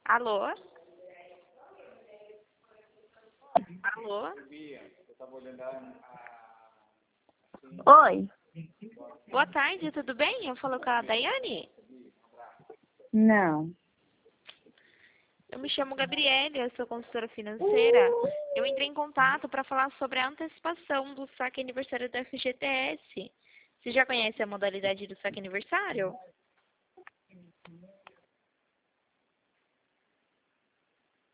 Alô? Alô? Oi. Boa tarde, tudo bem? Eu falo com a Daiane? Não. Eu me chamo Gabriele, eu sou consultora financeira. Eu entrei em contato para falar sobre a antecipação do saque aniversário da FGTS. Você já conhece a modalidade do saque aniversário?